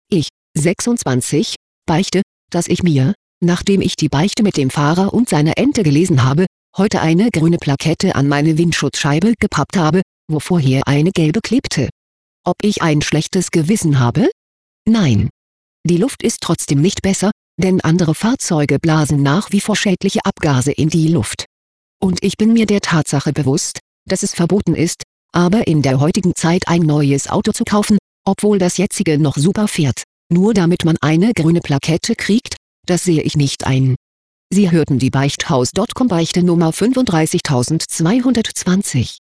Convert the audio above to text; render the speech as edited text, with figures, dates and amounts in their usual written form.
Ich, 26, beichte, dass ich mir, nachdem ich die Beichte mit dem Fahrer und seiner Ente gelesen habe, heute eine grüne Plakette an meine Windschutzscheibe gepappt habe, wo vorher eine gelbe klebte. Ob ich ein schlechtes Gewissen habe? Nein. Die Luft ist trotzdem nicht besser, denn andere Fahrzeuge blasen nach wie vor schädliche Abgase in die Luft. Und ich bin mir der Tatsache bewusst, dass es verboten ist, aber in der heutigen Zeit ein neues Auto zu kaufen, obwohl das jetzige noch super fährt, nur damit man eine grüne Plakette kriegt, das sehe ich nicht ein. Sie hörten die Beichthaus.com Beichte Nummer 35220.